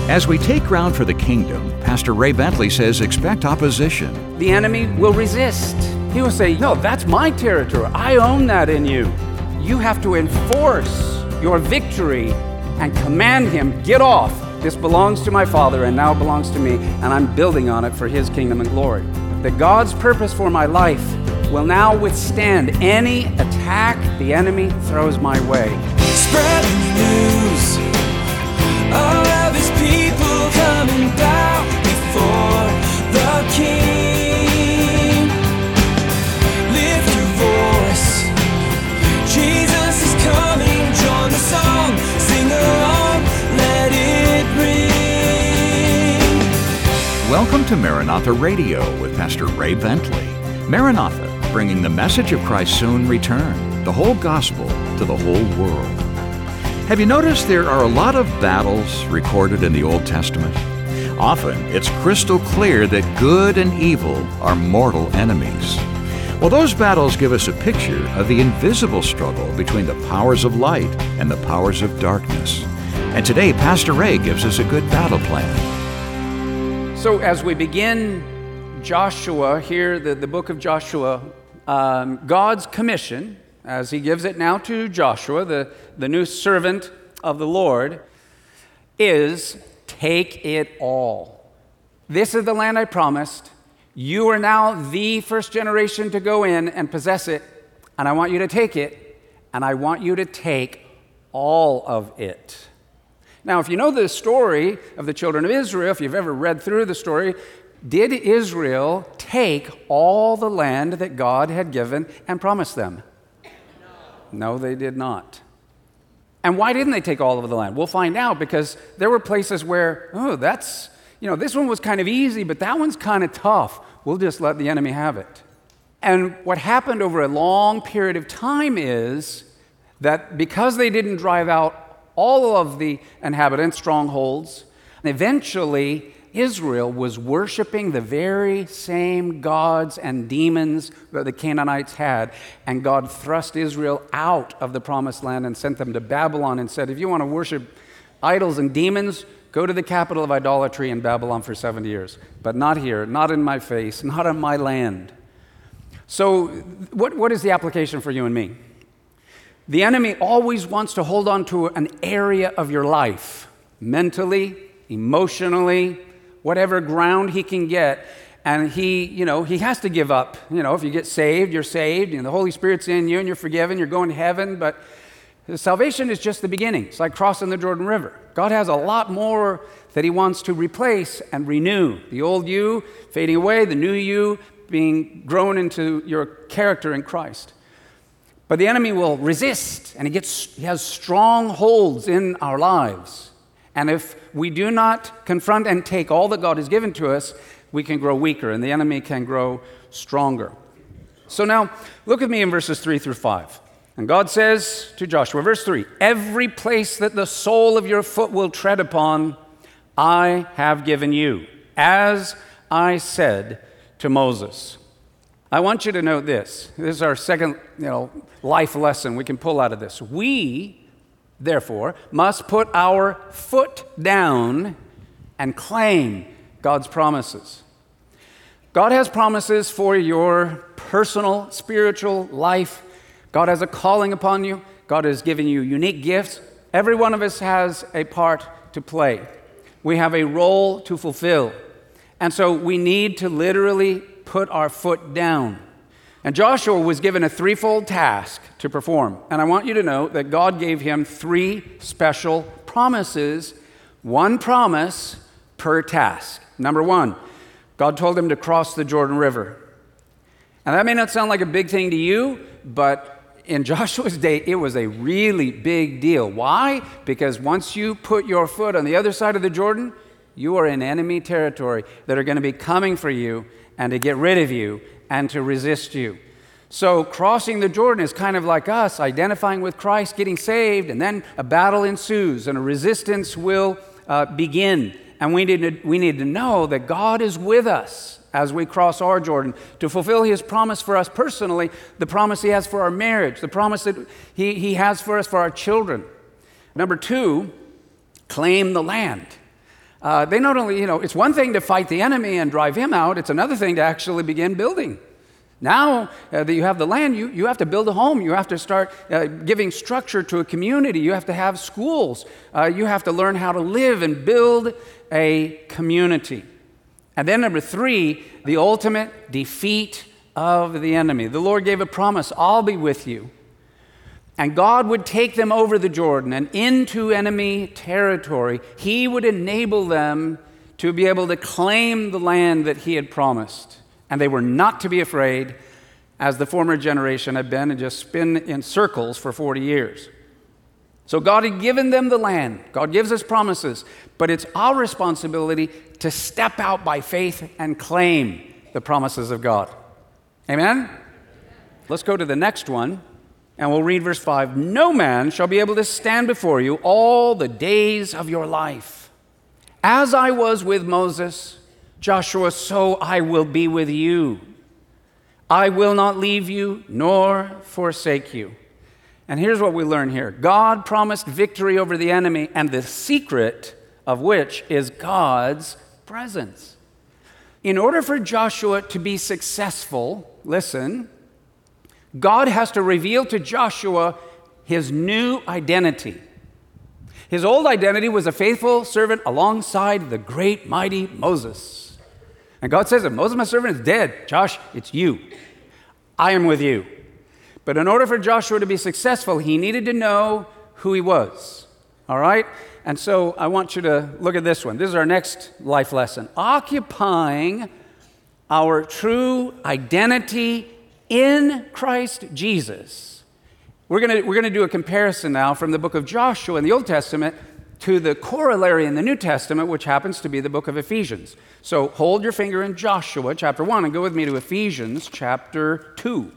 As we take ground for the kingdom, Pastor Ray Bentley says expect opposition. The enemy will resist. He will say, no, that's my territory. I own that in you. You have to enforce your victory and command him, get off. This belongs to my Father and now belongs to me, and I'm building on it for his kingdom and glory. That God's purpose for my life will now withstand any attack the enemy throws my way. Spreading the news, all of his people coming down before the King. Lift your voice, Jesus is coming, join the song, sing along, let it ring. Welcome to Maranatha Radio with Pastor Ray Bentley. Maranatha, bringing the message of Christ's soon return, the whole gospel to the whole world. Have you noticed there are a lot of battles recorded in the Old Testament? Often, it's crystal clear that good and evil are mortal enemies. Well, those battles give us a picture of the invisible struggle between the powers of light and the powers of darkness. And today, Pastor Ray gives us a good battle plan. So as we begin Joshua here, the book of Joshua, God's commission, as he gives it now to Joshua, the new servant of the Lord, is take it all. This is the land I promised. You are now the first generation to go in and possess it, and I want you to take it, and I want you to take all of it. Now, if you know the story of the children of Israel, if you've ever read through the story, did Israel take all the land that God had given and promised them? No, they did not. And why didn't they take all of the land? We'll find out, because there were places where, this one was kind of easy, but that one's kind of tough. We'll just let the enemy have it. And what happened over a long period of time is that because they didn't drive out all of the inhabitants, strongholds, eventually Israel was worshiping the very same gods and demons that the Canaanites had, and God thrust Israel out of the promised land and sent them to Babylon and said, if you want to worship idols and demons, go to the capital of idolatry in Babylon for 70 years, but not here, not in my face, not on my land. So what is the application for you and me? The enemy always wants to hold on to an area of your life, mentally, emotionally, whatever ground he can get, and he has to give up. If you get saved, you're saved, the Holy Spirit's in you, and you're forgiven, you're going to heaven, but salvation is just the beginning. It's like crossing the Jordan River. God has a lot more that he wants to replace and renew. The old you fading away, the new you being grown into your character in Christ. But the enemy will resist, and he has strong holds in our lives. And if we do not confront and take all that God has given to us, we can grow weaker, and the enemy can grow stronger. So now, look at me in verses 3 through 5. And God says to Joshua, verse 3, every place that the sole of your foot will tread upon, I have given you, as I said to Moses. I want you to note this. This is our second, life lesson we can pull out of this. We, therefore, must put our foot down and claim God's promises. God has promises for your personal, spiritual life. God has a calling upon you. God has given you unique gifts. Every one of us has a part to play. We have a role to fulfill. And so we need to literally put our foot down. And Joshua was given a threefold task to perform. And I want you to know that God gave him 3 special promises, 1 promise per task. Number 1, God told him to cross the Jordan River. And that may not sound like a big thing to you, but in Joshua's day, it was a really big deal. Why? Because once you put your foot on the other side of the Jordan, you are in enemy territory that are going to be coming for you and to get rid of you and to resist you. So crossing the Jordan is kind of like us identifying with Christ, getting saved, and then a battle ensues and a resistance will begin. And we need to know that God is with us as we cross our Jordan to fulfill his promise for us personally, the promise he has for our marriage, the promise that he has for us for our children. Number 2, claim the land. They not only, it's one thing to fight the enemy and drive him out, it's another thing to actually begin building. Now that you have the land, you have to build a home. You have to start giving structure to a community. You have to have schools. You have to learn how to live and build a community. And then number 3, the ultimate defeat of the enemy. The Lord gave a promise, I'll be with you. And God would take them over the Jordan and into enemy territory. He would enable them to be able to claim the land that he had promised. And they were not to be afraid, as the former generation had been, and just spin in circles for 40 years. So God had given them the land. God gives us promises. But it's our responsibility to step out by faith and claim the promises of God. Amen? Let's go to the next one, and we'll read verse 5. No man shall be able to stand before you all the days of your life. As I was with Moses, Joshua, so I will be with you. I will not leave you nor forsake you. And here's what we learn here. God promised victory over the enemy, and the secret of which is God's presence. In order for Joshua to be successful, listen, God has to reveal to Joshua his new identity. His old identity was a faithful servant alongside the great, mighty Moses. And God says, Moses, my servant, is dead. Josh, it's you. I am with you. But in order for Joshua to be successful, he needed to know who he was. All right? And so I want you to look at this one. This is our next life lesson. Occupying our true identity in Christ Jesus. We're going to do a comparison now from the book of Joshua in the Old Testament to the corollary in the New Testament, which happens to be the book of Ephesians. So hold your finger in Joshua chapter 1 and go with me to Ephesians chapter 2.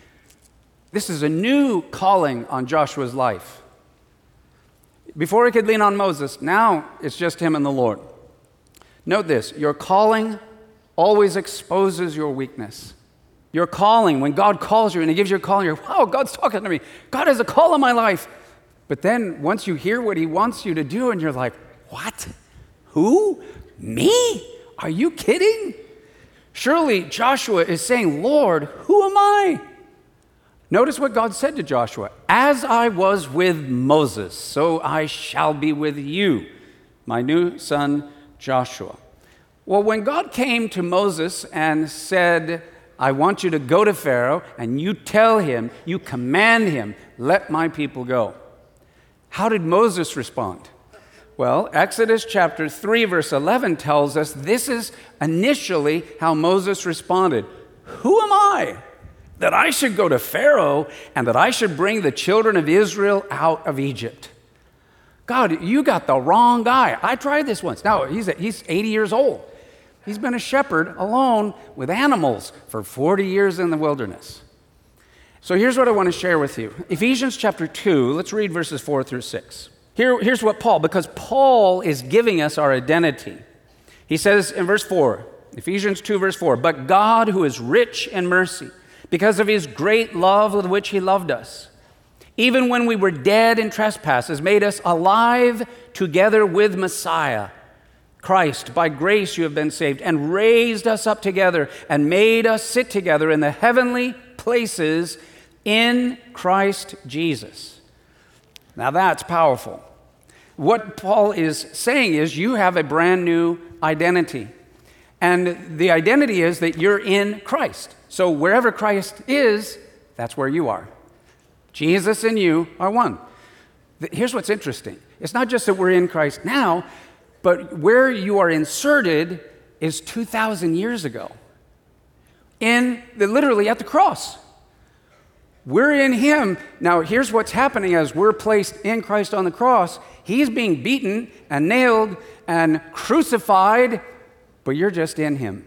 This is a new calling on Joshua's life. Before he could lean on Moses, now it's just him and the Lord. Note this, your calling always exposes your weakness. Your calling, when God calls you and he gives you a call, you're, wow, God's talking to me. God has a call on my life. But then once you hear what he wants you to do and you're like, what? Who? Me? Are you kidding? Surely Joshua is saying, Lord, who am I? Notice what God said to Joshua. As I was with Moses, so I shall be with you, my new son Joshua. Well, when God came to Moses and said, I want you to go to Pharaoh and you tell him, you command him, let my people go. How did Moses respond? Well, Exodus chapter 3, verse 11 tells us this is initially how Moses responded. Who am I that I should go to Pharaoh and that I should bring the children of Israel out of Egypt? God, you got the wrong guy. I tried this once. Now, he's 80 years old. He's been a shepherd alone with animals for 40 years in the wilderness. So here's what I want to share with you. Ephesians chapter 2, let's read verses 4 through 6. Here's what because Paul is giving us our identity. He says in verse 4, Ephesians 2, verse 4, but God, who is rich in mercy, because of his great love with which he loved us, even when we were dead in trespasses, made us alive together with Messiah, Christ. By grace you have been saved, and raised us up together, and made us sit together in the heavenly places in Christ Jesus. Now that's powerful. What Paul is saying is you have a brand new identity. And the identity is that you're in Christ. So wherever Christ is, that's where you are. Jesus and you are one. Here's what's interesting. It's not just that we're in Christ now, but where you are inserted is 2,000 years ago. Literally at the cross. We're in him. Now, here's what's happening as we're placed in Christ on the cross. He's being beaten and nailed and crucified, but you're just in him.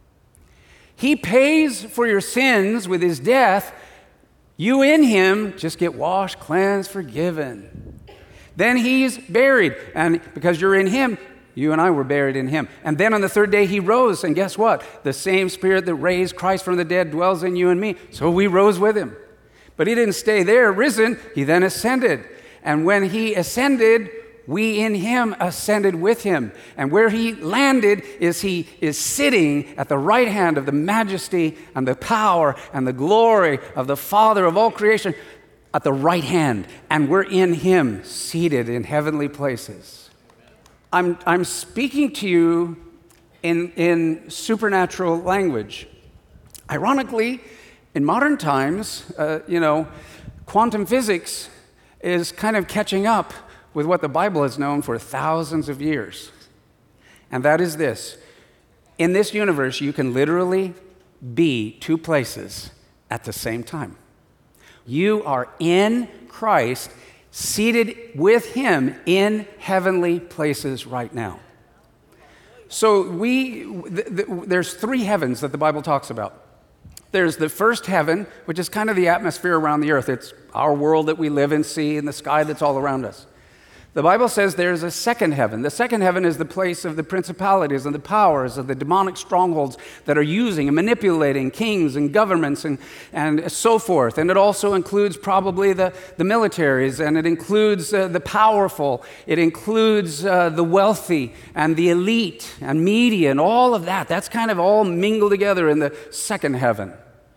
He pays for your sins with his death. You in him just get washed, cleansed, forgiven. Then he's buried, and because you're in him, you and I were buried in him. And then on the third day he rose, and guess what? The same Spirit that raised Christ from the dead dwells in you and me. So we rose with him. But he didn't stay there risen, he then ascended. And when he ascended, we in him ascended with him. And where he landed is he is sitting at the right hand of the majesty and the power and the glory of the Father of all creation, at the right hand. And we're in him, seated in heavenly places. I'm speaking to you in supernatural language. Ironically, in modern times, quantum physics is kind of catching up with what the Bible has known for thousands of years. And that is this. In this universe, you can literally be two places at the same time. You are in Christ, seated with him in heavenly places right now. So there's three heavens that the Bible talks about. There's the first heaven, which is kind of the atmosphere around the earth. It's our world that we live and see, and the sky that's all around us. The Bible says there's a second heaven. The second heaven is the place of the principalities and the powers of the demonic strongholds that are using and manipulating kings and governments and so forth. And it also includes probably the militaries, and it includes the powerful. It includes the wealthy and the elite and media and all of that. That's kind of all mingled together in the second heaven.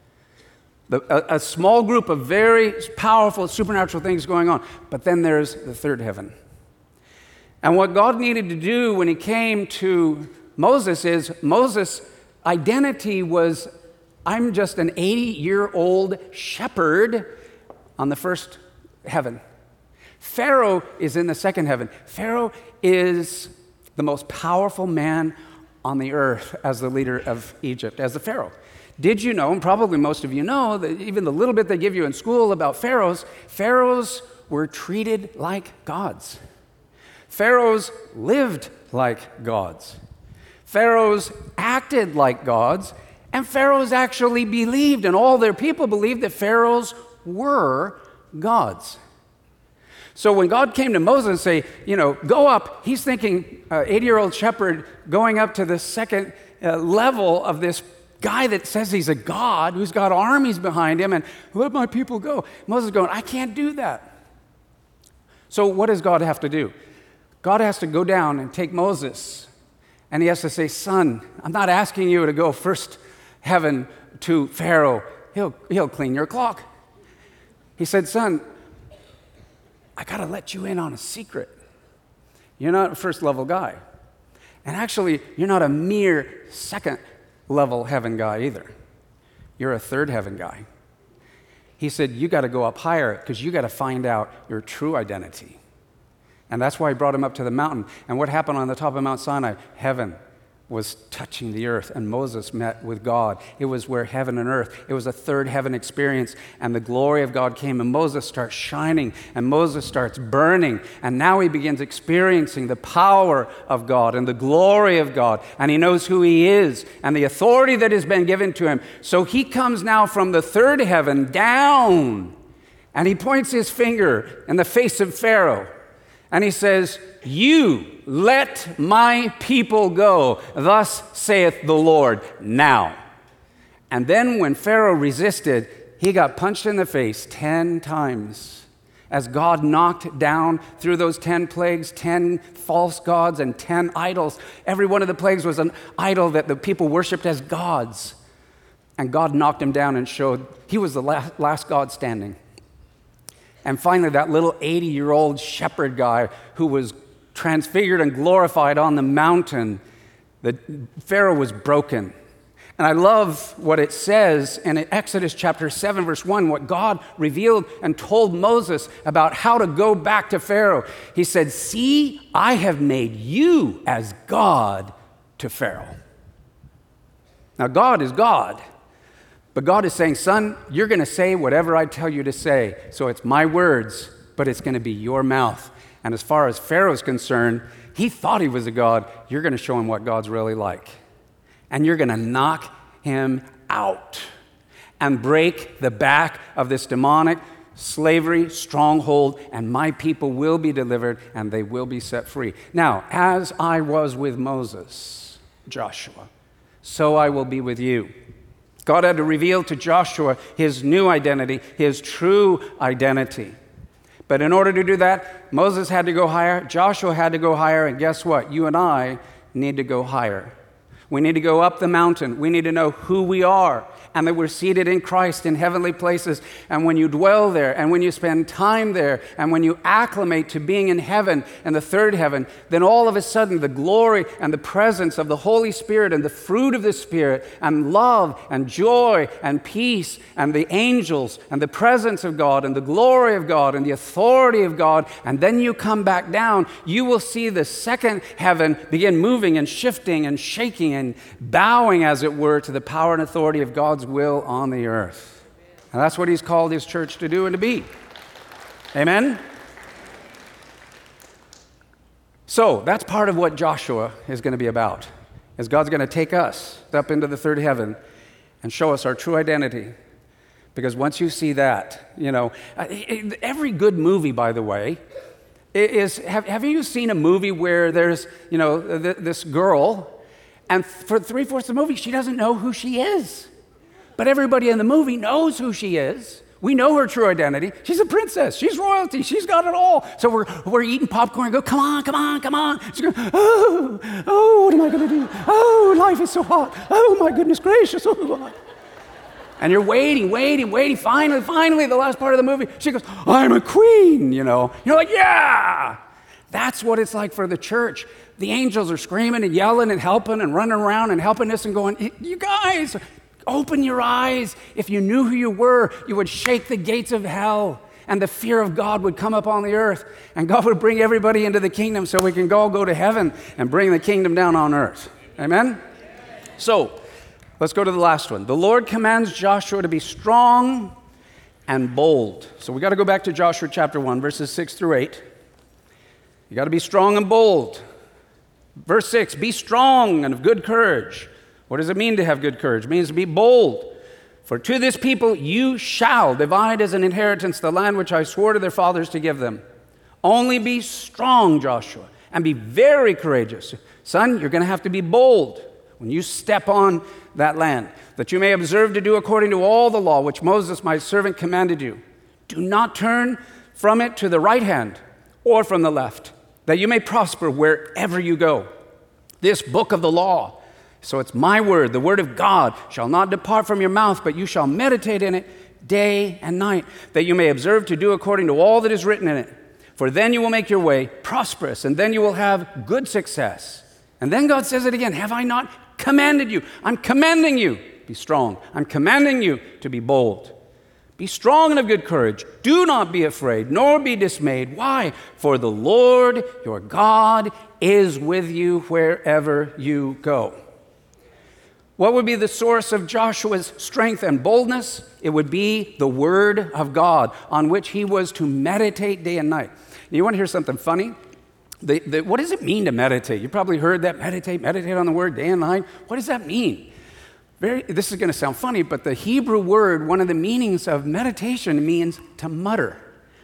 A small group of very powerful supernatural things going on. But then there's the third heaven. And what God needed to do when he came to Moses is, Moses' identity was, I'm just an 80-year-old shepherd on the first heaven. Pharaoh is in the second heaven. Pharaoh is the most powerful man on the earth as the leader of Egypt, as the Pharaoh. Did you know, and probably most of you know, that even the little bit they give you in school about pharaohs were treated like gods. Pharaohs lived like gods. Pharaohs acted like gods, and pharaohs actually believed, and all their people believed, that pharaohs were gods. So when God came to Moses and say, go up, he's thinking 80-year-old shepherd going up to the second level of this guy that says he's a god, who's got armies behind him, and let my people go. Moses is going, I can't do that. So what does God have to do? God has to go down and take Moses, and he has to say, son, I'm not asking you to go first heaven to Pharaoh. He'll clean your clock. He said, son, I got to let you in on a secret. You're not a first level guy. And actually, you're not a mere second level heaven guy either. You're a third heaven guy. He said, you got to go up higher because you got to find out your true identity. And that's why he brought him up to the mountain. And what happened on the top of Mount Sinai? Heaven was touching the earth, and Moses met with God. It was where heaven and earth, it was a third heaven experience, and the glory of God came, and Moses starts shining, and Moses starts burning, and now he begins experiencing the power of God and the glory of God, and he knows who he is and the authority that has been given to him. So he comes now from the third heaven down, and he points his finger in the face of Pharaoh, and he says, you let my people go, thus saith the Lord, now. And then when Pharaoh resisted, he got punched in the face 10 times as God knocked down through those 10 plagues, 10 false gods and 10 idols. Every one of the plagues was an idol that the people worshiped as gods. And God knocked him down and showed he was the last God standing. And finally, that little 80-year-old shepherd guy who was transfigured and glorified on the mountain, the Pharaoh was broken. And I love what it says in Exodus chapter 7, verse 1, what God revealed and told Moses about how to go back to Pharaoh. He said, see, I have made you as God to Pharaoh. Now, God is God. But God is saying, son, you're going to say whatever I tell you to say. So it's my words, but it's going to be your mouth. And as far as Pharaoh's concerned, he thought he was a god. You're going to show him what God's really like. And you're going to knock him out and break the back of this demonic slavery stronghold, and my people will be delivered and they will be set free. Now, as I was with Moses, Joshua, so I will be with you. God had to reveal to Joshua his new identity, his true identity. But in order to do that, Moses had to go higher, Joshua had to go higher, and guess what? You and I need to go higher. We need to go up the mountain. We need to know who we are and that we're seated in Christ in heavenly places. And when you dwell there and when you spend time there and when you acclimate to being in heaven and the third heaven, then all of a sudden the glory and the presence of the Holy Spirit and the fruit of the Spirit and love and joy and peace and the angels and the presence of God and the glory of God and the authority of God, and then you come back down, you will see the second heaven begin moving and shifting and shaking and bowing, as it were, to the power and authority of God's will on the earth. And that's what he's called his church to do and to be. Amen? So that's part of what Joshua is going to be about, is God's going to take us up into the third heaven and show us our true identity. Because once you see that, every good movie, by the way, have you seen a movie where there's, this girl, and for 3/4 of the movie, she doesn't know who she is. But everybody in the movie knows who she is. We know her true identity. She's a princess. She's royalty. She's got it all. So we're eating popcorn and go, come on, come on, come on. She's going, oh, what am I going to do? Oh, life is so hot. Oh, my goodness gracious. Oh. And you're waiting. Finally, the last part of the movie, she goes, I'm a queen, You're like, yeah. That's what it's like for the church. The angels are screaming and yelling and helping and running around and helping us and going, you guys, open your eyes. If you knew who you were, you would shake the gates of hell and the fear of God would come upon the earth and God would bring everybody into the kingdom so we can all go to heaven and bring the kingdom down on earth. Amen? So, let's go to the last one. The Lord commands Joshua to be strong and bold. So we got to go back to Joshua chapter 1, verses 6 through 8. You got to be strong and bold. Verse 6, be strong and of good courage. What does it mean to have good courage? It means to be bold. For to this people you shall divide as an inheritance the land which I swore to their fathers to give them. Only be strong, Joshua, and be very courageous. Son, you're going to have to be bold when you step on that land, that you may observe to do according to all the law which Moses my servant commanded you. Do not turn from it to the right hand or from the left, that you may prosper wherever you go. This book of the law, so it's my word, the word of God, shall not depart from your mouth, but you shall meditate in it day and night, that you may observe to do according to all that is written in it. For then you will make your way prosperous, and then you will have good success. And then God says it again, have I not commanded you? I'm commanding you, be strong. I'm commanding you to be bold. Be strong and of good courage. Do not be afraid, nor be dismayed. Why? For the Lord your God is with you wherever you go. What would be the source of Joshua's strength and boldness? It would be the Word of God, on which he was to meditate day and night. Now, you want to hear something funny? What does it mean to meditate? You probably heard that, meditate on the Word day and night. What does that mean? This is going to sound funny, but the Hebrew word, one of the meanings of meditation means to mutter.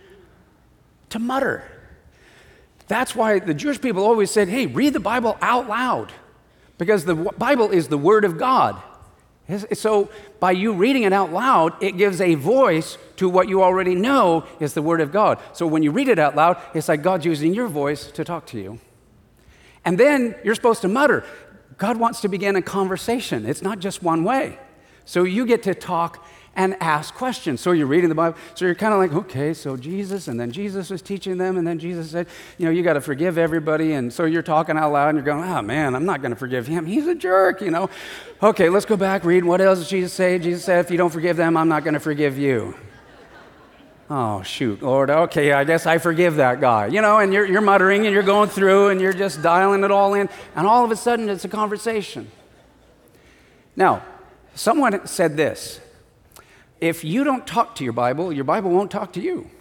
To mutter. That's why the Jewish people always said, hey, read the Bible out loud, because the Bible is the Word of God. So by you reading it out loud, it gives a voice to what you already know is the Word of God. So when you read it out loud, it's like God's using your voice to talk to you. And then you're supposed to mutter. God wants to begin a conversation. It's not just one way. So you get to talk and ask questions. So you're reading the Bible. So you're kind of like, okay, so Jesus, and then Jesus was teaching them, and then Jesus said, you got to forgive everybody. And so you're talking out loud, and you're going, oh, man, I'm not going to forgive him. He's a jerk, Okay, let's go back, read. What else did Jesus say? Jesus said, if you don't forgive them, I'm not going to forgive you. Oh, shoot, Lord, okay, I guess I forgive that guy. And you're muttering, and you're going through, and you're just dialing it all in, and all of a sudden, it's a conversation. Now, someone said this, if you don't talk to your Bible won't talk to you.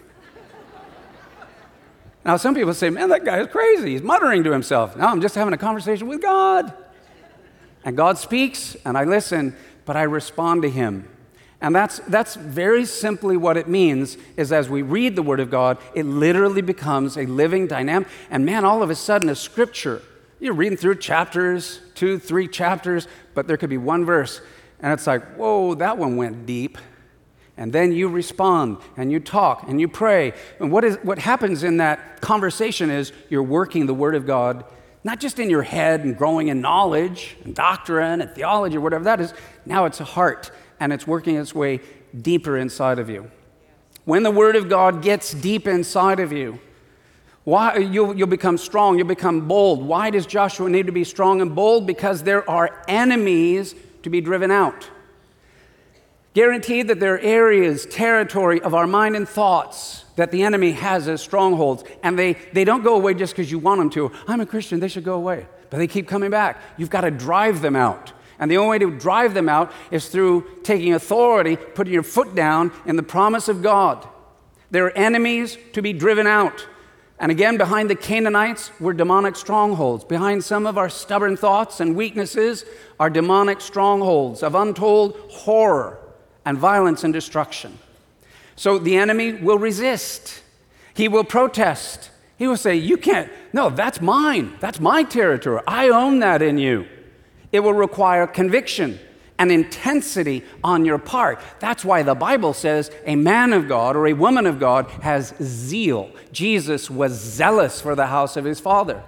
Now, some people say, man, that guy is crazy. He's muttering to himself. No, I'm just having a conversation with God. And God speaks, and I listen, but I respond to him. And that's very simply what it means, is as we read the Word of God, it literally becomes a living dynamic. And man, all of a sudden, a scripture, you're reading through chapters, 2, 3 chapters, but there could be one verse, and it's like, whoa, that one went deep. And then you respond, and you talk, and you pray. And what happens in that conversation is you're working the Word of God, not just in your head and growing in knowledge and doctrine and theology or whatever that is. Now it's a heart, and it's working its way deeper inside of you. When the Word of God gets deep inside of you, you'll become strong, you'll become bold. Why does Joshua need to be strong and bold? Because there are enemies to be driven out. Guaranteed that there are areas, territory of our mind and thoughts that the enemy has as strongholds. And they don't go away just because you want them to. I'm a Christian, they should go away. But they keep coming back. You've got to drive them out. And the only way to drive them out is through taking authority, putting your foot down in the promise of God. There are enemies to be driven out. And again, behind the Canaanites were demonic strongholds. Behind some of our stubborn thoughts and weaknesses are demonic strongholds of untold horror and violence and destruction. So the enemy will resist. He will protest. He will say, you can't, no, that's mine. That's my territory. I own that in you. It will require conviction and intensity on your part. That's why the Bible says a man of God or a woman of God has zeal. Jesus was zealous for the house of his Father.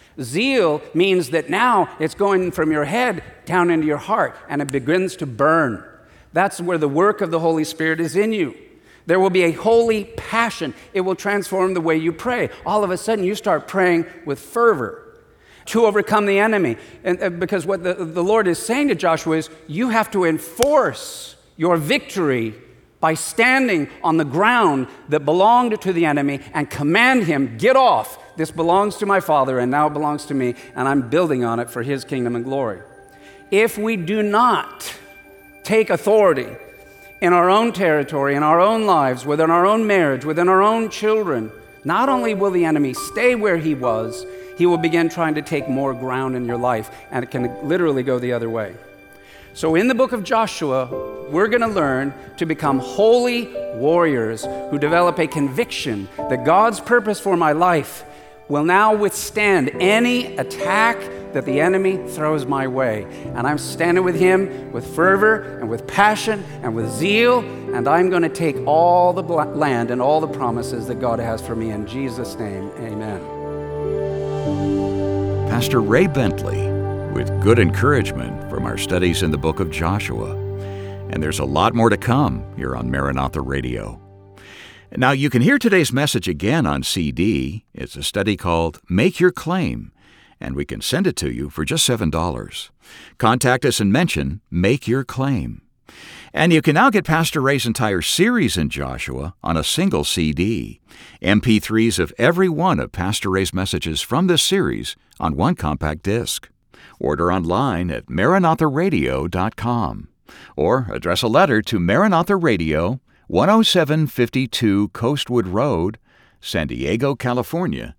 Zeal means that now it's going from your head down into your heart, and it begins to burn. That's where the work of the Holy Spirit is in you. There will be a holy passion. It will transform the way you pray. All of a sudden, you start praying with fervor to overcome the enemy. And because what the Lord is saying to Joshua is, you have to enforce your victory by standing on the ground that belonged to the enemy and command him, get off. This belongs to my Father, and now it belongs to me, and I'm building on it for his kingdom and glory. If we do not take authority in our own territory, in our own lives, within our own marriage, within our own children, not only will the enemy stay where he was, he will begin trying to take more ground in your life, and it can literally go the other way. So in the book of Joshua, we're going to learn to become holy warriors who develop a conviction that God's purpose for my life will now withstand any attack that the enemy throws my way. And I'm standing with him with fervor and with passion and with zeal, and I'm going to take all the land and all the promises that God has for me. In Jesus' name, amen. Pastor Ray Bentley with good encouragement from our studies in the book of Joshua. And there's a lot more to come here on Maranatha Radio. Now, you can hear today's message again on CD. It's a study called Make Your Claim, and we can send it to you for just $7. Contact us and mention Make Your Claim. And you can now get Pastor Ray's entire series in Joshua on a single CD, MP3s of every one of Pastor Ray's messages from this series on one compact disc. Order online at MaranathaRadio.com or address a letter to Maranatha Radio, 10752 Coastwood Road, San Diego, California,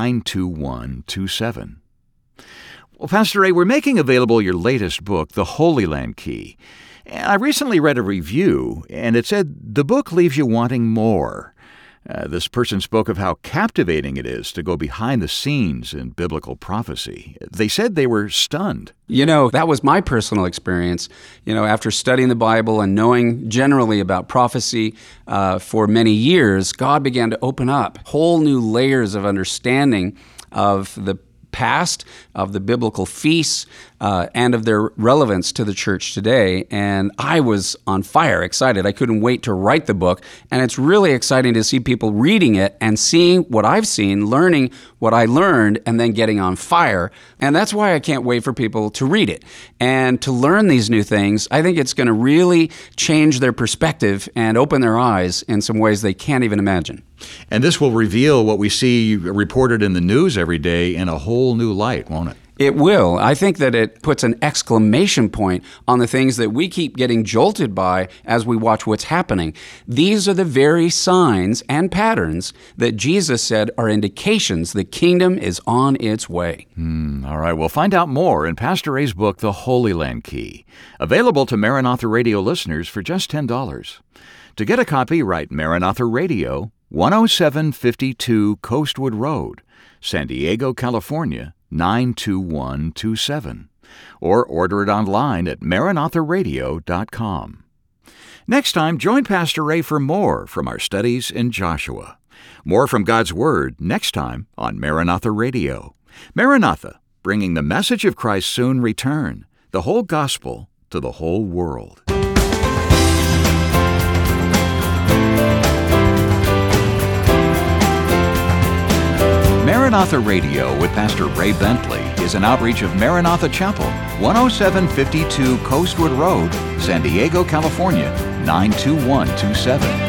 92127. Well, Pastor Ray, we're making available your latest book, The Holy Land Key. I recently read a review, and it said the book leaves you wanting more. This person spoke of how captivating it is to go behind the scenes in biblical prophecy. They said they were stunned. You know, that was my personal experience. You know, after studying the Bible and knowing generally about prophecy for many years, God began to open up whole new layers of understanding of the past, of the biblical feasts, and of their relevance to the church today. And I was on fire, excited. I couldn't wait to write the book. And it's really exciting to see people reading it and seeing what I've seen, learning what I learned, and then getting on fire. And that's why I can't wait for people to read it and to learn these new things. I think it's going to really change their perspective and open their eyes in some ways they can't even imagine. And this will reveal what we see reported in the news every day in a whole new light, won't it? It will. I think that it puts an exclamation point on the things that we keep getting jolted by as we watch what's happening. These are the very signs and patterns that Jesus said are indications the kingdom is on its way. All right, we'll find out more in Pastor Ray's book, The Holy Land Key, available to Maranatha Radio listeners for just $10. To get a copy, write Maranatha Radio, 10752 Coastwood Road, San Diego, California, 92127, or order it online at MaranathaRadio.com. Next time, join Pastor Ray for more from our studies in Joshua. More from God's Word next time on Maranatha Radio. Maranatha, bringing the message of Christ's soon return, the whole gospel to the whole world. Maranatha Radio with Pastor Ray Bentley is an outreach of Maranatha Chapel, 10752 Coastwood Road, San Diego, California, 92127.